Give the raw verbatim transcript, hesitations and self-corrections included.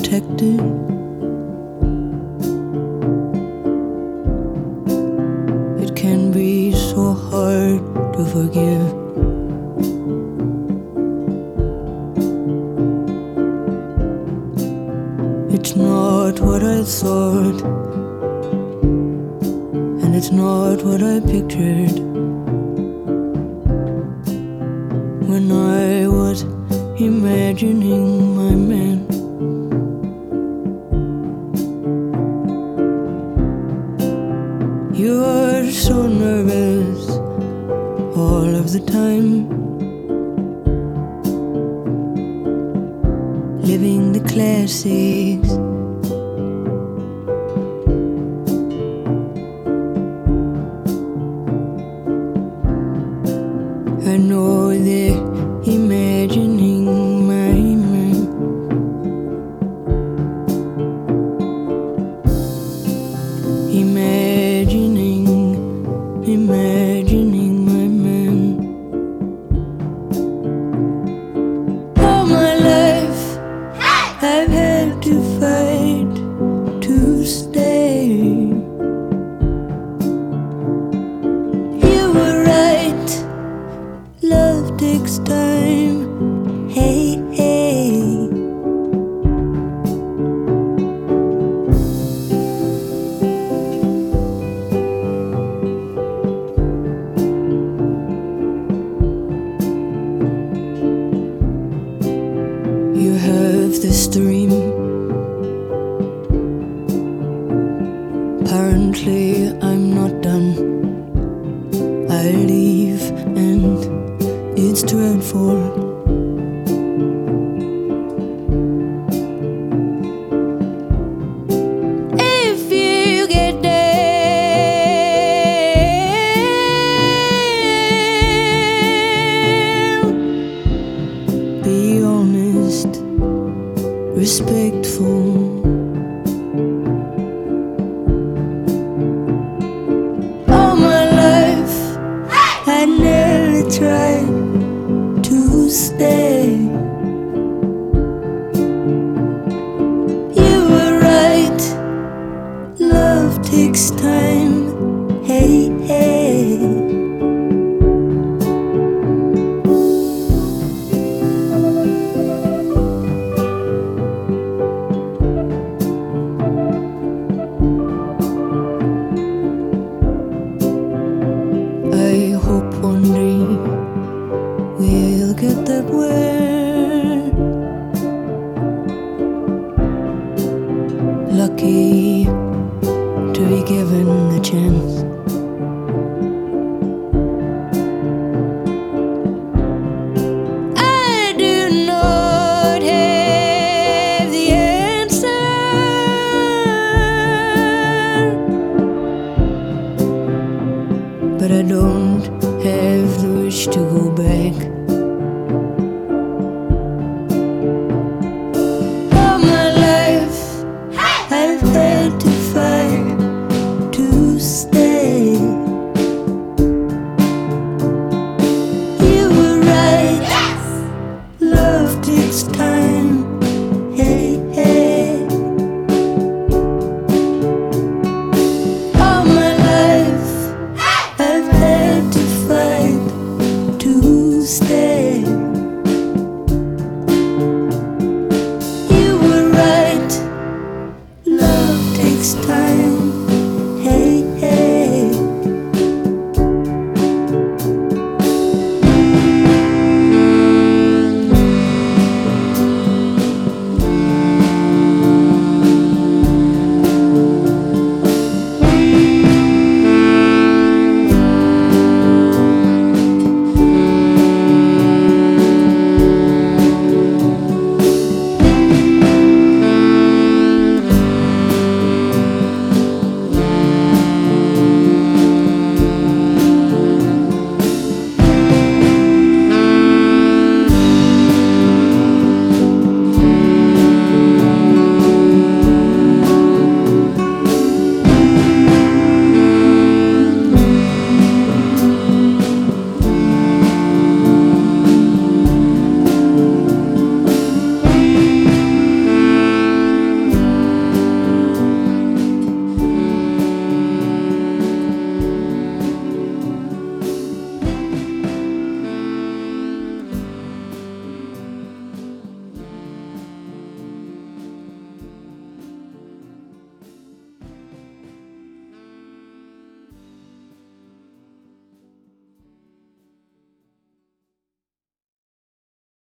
protected. It can be so hard to forgive. It's not what I thought, and it's not what I pictured when I was imagining my man. You're so nervous all of the time, living the classics. I know they're imagining my man. Imagining, imagining my man. All my life I've had to fight to stay. You were right, love takes time. Hey, hey. You have this dream. Apparently I'm not done. I leave and it's dreadful. If you get down, be honest, respectful. All my life I never tried to stay. You were right, love takes time. Hey, hey. I hope one day we'll get that way. Lucky to be given the chance. I do not have the answer, but I don't have the wish to go back.